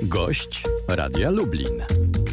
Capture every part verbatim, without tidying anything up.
Gość Radia Lublin.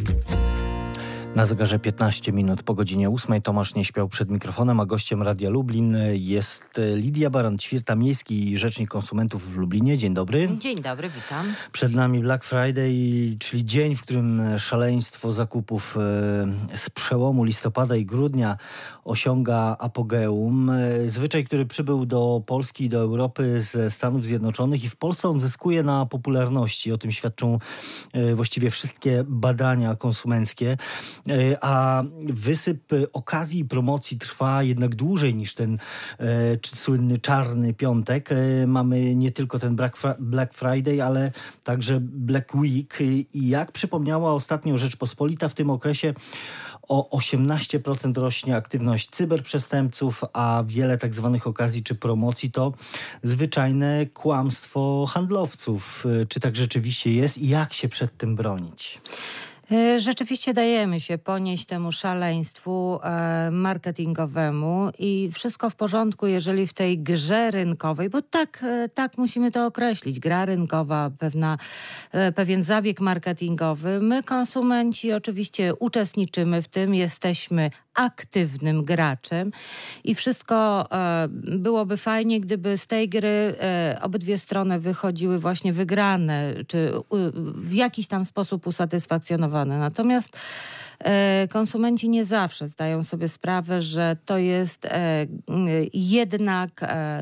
Na zegarze piętnaście minut po godzinie ósmej. Tomasz nie śpiał przed mikrofonem, a gościem Radia Lublin jest Lidia Baran-Ćwirta, miejski rzecznik konsumentów w Lublinie. Dzień dobry. Dzień dobry, witam. Przed nami Black Friday, czyli dzień, w którym szaleństwo zakupów z przełomu listopada i grudnia osiąga apogeum. Zwyczaj, który przybył do Polski i do Europy ze Stanów Zjednoczonych i w Polsce on zyskuje na popularności. O tym świadczą właściwie wszystkie badania konsumenckie. A wysyp okazji i promocji trwa jednak dłużej niż ten e, słynny czarny piątek. E, mamy nie tylko ten Black Friday, ale także Black Week. I jak przypomniała ostatnio Rzeczpospolita, w tym okresie o osiemnaście procent rośnie aktywność cyberprzestępców, a wiele tak zwanych okazji czy promocji to zwyczajne kłamstwo handlowców. Czy tak rzeczywiście jest i jak się przed tym bronić? Rzeczywiście dajemy się ponieść temu szaleństwu e, marketingowemu i wszystko w porządku, jeżeli w tej grze rynkowej, bo tak, e, tak musimy to określić, gra rynkowa, pewna, e, pewien zabieg marketingowy. My, konsumenci, oczywiście uczestniczymy w tym, jesteśmy aktywnym graczem i wszystko e, byłoby fajnie, gdyby z tej gry e, obydwie strony wychodziły właśnie wygrane, czy e, w jakiś tam sposób usatysfakcjonowane. Natomiast e, konsumenci nie zawsze zdają sobie sprawę, że to jest e, jednak e,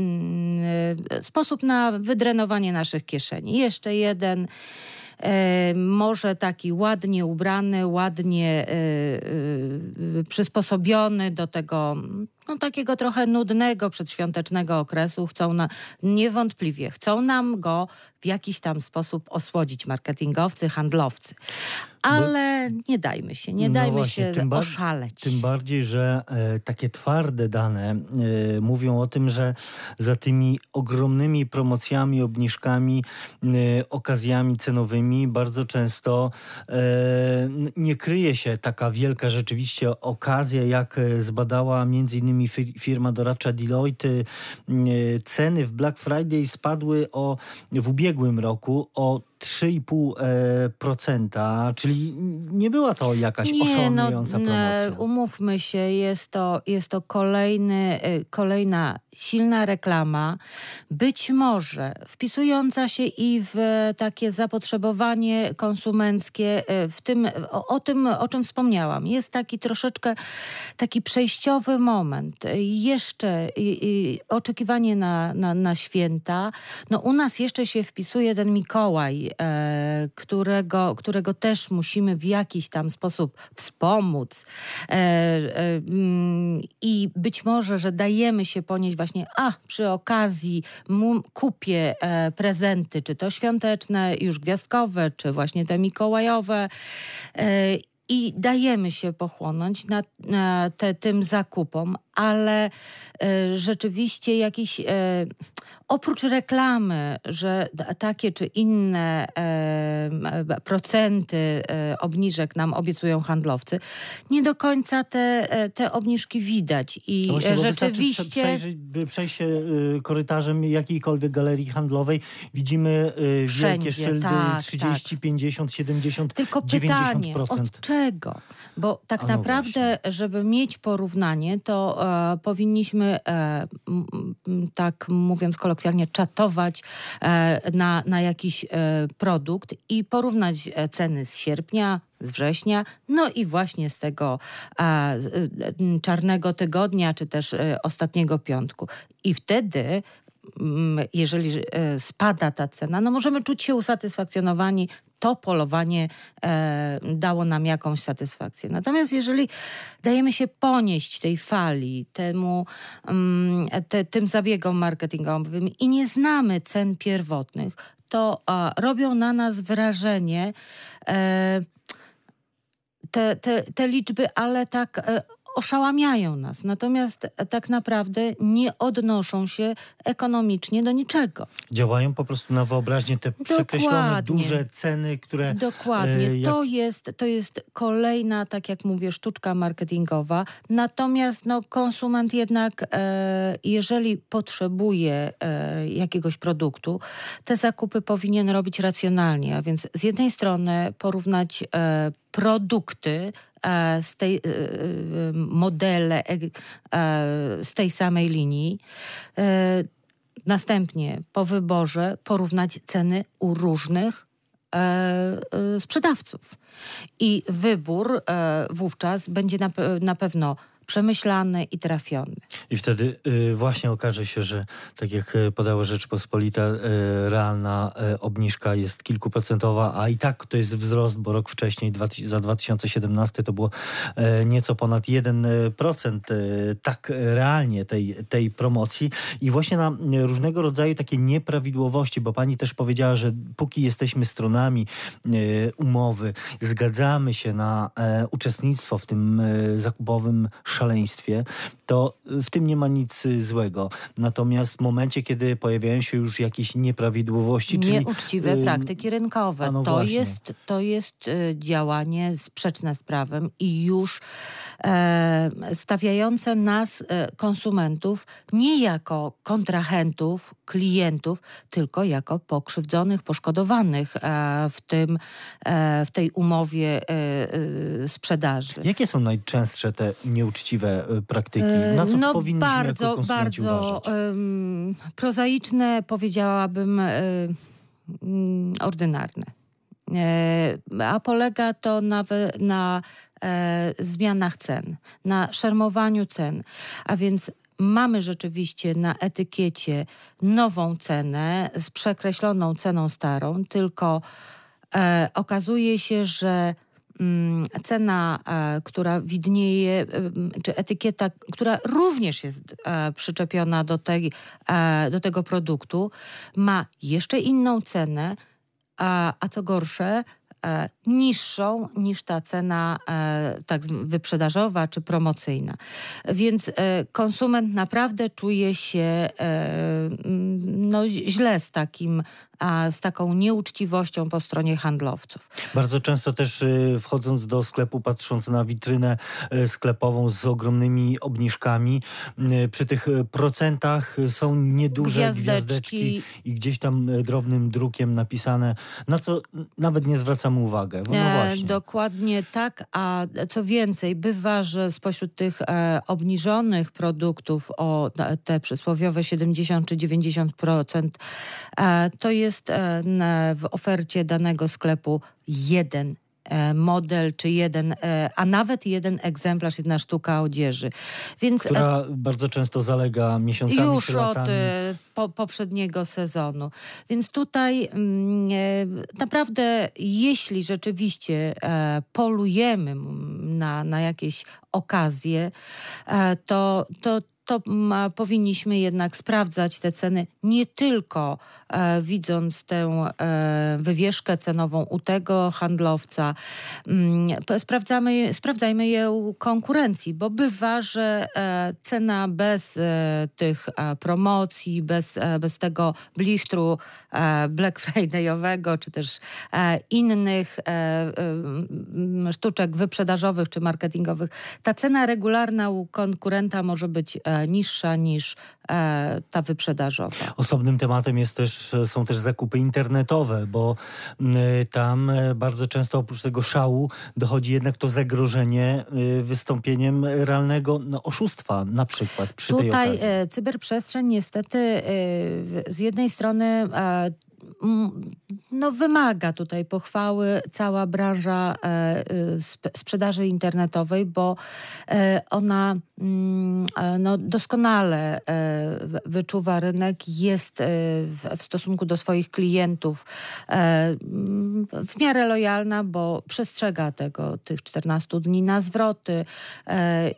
e, sposób na wydrenowanie naszych kieszeni. Jeszcze jeden E, może taki ładnie ubrany, ładnie e, e, przysposobiony do tego no, takiego trochę nudnego przedświątecznego okresu. Chcą na, niewątpliwie chcą nam go w jakiś tam sposób osłodzić marketingowcy, handlowcy. Ale Bo, nie dajmy się, nie no dajmy właśnie, się tym oszaleć. Tym bardziej, że e, takie twarde dane e, mówią o tym, że za tymi ogromnymi promocjami, obniżkami, e, okazjami cenowymi bardzo często e, nie kryje się taka wielka rzeczywiście okazja, jak zbadała między innymi firma doradcza Deloitte. E, ceny w Black Friday spadły o, w ubiegłym roku o trzy i pół procent, czyli nie była to jakaś nie, oszałamiająca no, promocja. Umówmy się, jest to, jest to kolejny, kolejna silna reklama, być może wpisująca się i w takie zapotrzebowanie konsumenckie, w tym, o, o tym, o czym wspomniałam. Jest taki troszeczkę taki przejściowy moment. Jeszcze i, i, oczekiwanie na, na, na święta. No u nas jeszcze się wpisuje ten Mikołaj, E, którego, którego też musimy w jakiś tam sposób wspomóc. E, e, mm, I być może, że dajemy się ponieść właśnie, a przy okazji mu, kupię e, prezenty, czy to świąteczne, już gwiazdkowe, czy właśnie te mikołajowe. E, I dajemy się pochłonąć na, na te, tym zakupom, ale e, rzeczywiście jakiś... E, Oprócz reklamy, że takie czy inne e, procenty e, obniżek nam obiecują handlowcy, nie do końca te, te obniżki widać. I no właśnie, rzeczywiście... Przejść, przejść się y, korytarzem jakiejkolwiek galerii handlowej, widzimy y, wielkie szyldy tak, trzydzieści, tak. pięćdziesiąt, siedemdziesiąt, Tylko dziewięćdziesiąt procent. Pytanie, od czego? Bo tak no naprawdę, właśnie. żeby mieć porównanie, to e, powinniśmy, e, m, tak mówiąc kolokwialnie, czatować e, na, na jakiś e, produkt i porównać e, ceny z sierpnia, z września, no i właśnie z tego e, e, czarnego tygodnia, czy też e, ostatniego piątku. I wtedy jeżeli e, spada ta cena, no możemy czuć się usatysfakcjonowani. To polowanie e, dało nam jakąś satysfakcję. Natomiast jeżeli dajemy się ponieść tej fali, temu, mm, te, tym zabiegom marketingowym i nie znamy cen pierwotnych, to a, robią na nas wrażenie e, te, te, te liczby, ale tak e, oszałamiają nas. Natomiast tak naprawdę nie odnoszą się ekonomicznie do niczego. Działają po prostu na wyobraźnię te przekreślone, Dokładnie. duże ceny, które... Dokładnie. e, jak... To jest, to jest kolejna, tak jak mówię, sztuczka marketingowa. Natomiast no, konsument jednak, e, jeżeli potrzebuje e, jakiegoś produktu, te zakupy powinien robić racjonalnie. A więc z jednej strony porównać e, produkty e, z tej e, modele e, z tej samej linii. E, następnie po wyborze porównać ceny u różnych e, e, sprzedawców. I wybór e, wówczas będzie na, na pewno przemyślany i trafiony. I wtedy y, właśnie okaże się, że tak jak y, podała Rzeczpospolita, y, realna y, obniżka jest kilkuprocentowa, a i tak to jest wzrost, bo rok wcześniej, dwa, za dwa tysiące siedemnasty to było y, nieco ponad jeden procent y, tak realnie tej, tej promocji. I właśnie na y, różnego rodzaju takie nieprawidłowości, bo pani też powiedziała, że póki jesteśmy stronami y, umowy, zgadzamy się na y, uczestnictwo w tym y, zakupowym szaleństwie, to w tym nie ma nic złego. Natomiast w momencie, kiedy pojawiają się już jakieś nieprawidłowości, czyli... Nieuczciwe y, praktyki rynkowe. no to, jest, to jest y, działanie sprzeczne z prawem i już e, stawiające nas, e, konsumentów, nie jako kontrahentów, klientów, tylko jako pokrzywdzonych, poszkodowanych e, w, tym, e, w tej umowie e, e, sprzedaży. Jakie są najczęstsze te nieuczciwe y, praktyki? Na co no, powinniśmy bardzo, jako konsumenci bardzo uważać? um, prozaiczne, powiedziałabym, y, mm, ordynarne. E, a polega to na, wy- na e, zmianach cen, na szermowaniu cen. A więc mamy rzeczywiście na etykiecie nową cenę z przekreśloną ceną starą, tylko e, okazuje się, że mm, cena, e, która widnieje, e, czy etykieta, która również jest e, przyczepiona do, tej, e, do tego produktu, ma jeszcze inną cenę, a, a co gorsze, e, niższą niż ta cena e, tak zw- wyprzedażowa czy promocyjna. Więc e, konsument naprawdę czuje się e, mm, no, ź- źle z takim, a, z taką nieuczciwością po stronie handlowców. Bardzo często też y, wchodząc do sklepu, patrząc na witrynę y, sklepową z ogromnymi obniżkami, y, przy tych y, procentach y, są nieduże Gwiazdeczki. gwiazdeczki i gdzieś tam y, drobnym drukiem napisane, na co n- nawet nie zwracamy uwagę. No E, właśnie. dokładnie tak, a co więcej, bywa, że spośród tych e, obniżonych produktów o te- te przysłowiowe siedemdziesiąt czy dziewięćdziesiąt procent, e, to jest e, n- w ofercie danego sklepu jeden e, model, czy jeden, e, a nawet jeden egzemplarz, jedna sztuka odzieży. Więc e, Która bardzo często zalega miesiącami już czy od latami. e, po, poprzedniego sezonu. Więc tutaj mm, e, naprawdę, jeśli rzeczywiście e, polujemy m, na, na jakieś okazje, e, to, to to m, powinniśmy jednak sprawdzać te ceny nie tylko e, widząc tę e, wywieszkę cenową u tego handlowca. Mm, p- sprawdzamy, sprawdzajmy je u konkurencji, bo bywa, że e, cena bez e, tych e, promocji, bez, e, bez tego blichtru e, Black Friday'owego, czy też e, innych e, e, m, sztuczek wyprzedażowych czy marketingowych, ta cena regularna u konkurenta może być e, niższa niż e, ta wyprzedażowa. Osobnym tematem jest też, są też zakupy internetowe, bo y, tam y, bardzo często oprócz tego szału dochodzi jednak to zagrożenie y, wystąpieniem realnego no, oszustwa na przykład przy tej Tutaj okazji. e, cyberprzestrzeń niestety e, w- z jednej strony e, m, no, wymaga tutaj pochwały cała branża e, e, sp- sprzedaży internetowej, bo e, ona mm, e, no, doskonale e, w- wyczuwa rynek, jest e, w, w stosunku do swoich klientów e, m, w miarę lojalna, bo przestrzega tego tych czternastu dni na zwroty. E,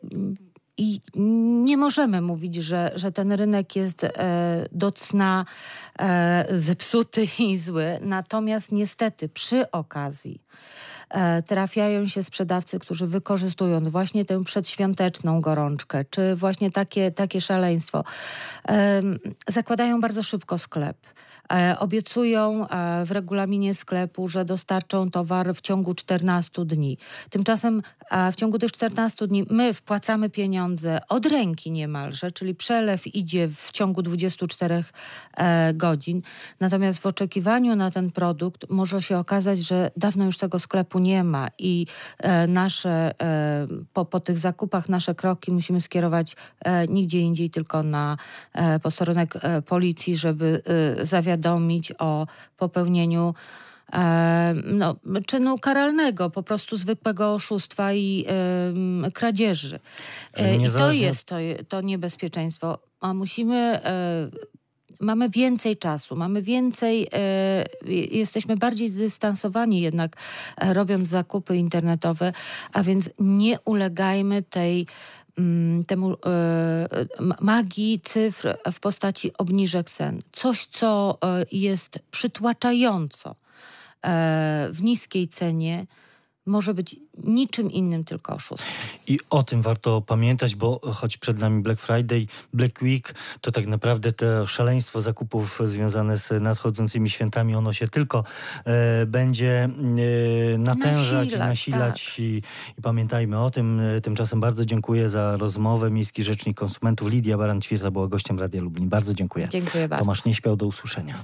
I nie możemy mówić, że, że ten rynek jest e, do cna e, zepsuty i zły. Natomiast niestety przy okazji e, trafiają się sprzedawcy, którzy wykorzystując właśnie tę przedświąteczną gorączkę, czy właśnie takie, takie szaleństwo, e, zakładają bardzo szybko sklep. E, obiecują e, w regulaminie sklepu, że dostarczą towar w ciągu czternastu dni. Tymczasem e, w ciągu tych czternastu dni my wpłacamy pieniądze od ręki niemalże, czyli przelew idzie w ciągu dwudziestu czterech e, godzin. Natomiast w oczekiwaniu na ten produkt może się okazać, że dawno już tego sklepu nie ma i e, nasze, e, po, po tych zakupach nasze kroki musimy skierować e, nigdzie indziej, tylko na e, posterunek e, policji, żeby e, zawiadomić o popełnieniu e, no, czynu karalnego, po prostu zwykłego oszustwa i e, kradzieży. E, I to jest to, to niebezpieczeństwo. A musimy... E, Mamy więcej czasu, mamy więcej, e, jesteśmy bardziej zdystansowani jednak e, robiąc zakupy internetowe, a więc nie ulegajmy tej temu e, magii cyfr w postaci obniżek cen. Coś, co e, jest przytłaczająco e, w niskiej cenie, może być niczym innym, tylko oszustwem. I o tym warto pamiętać, bo choć przed nami Black Friday, Black Week, to tak naprawdę to szaleństwo zakupów związane z nadchodzącymi świętami, ono się tylko e, będzie e, natężać, nasilać, nasilać tak. i, i pamiętajmy o tym. Tymczasem bardzo dziękuję za rozmowę. Miejski Rzecznik Konsumentów Lidia Baran-Ćwirta była gościem Radia Lublin. Bardzo dziękuję. Dziękuję bardzo. Tomasz Nieśpiał, do usłyszenia.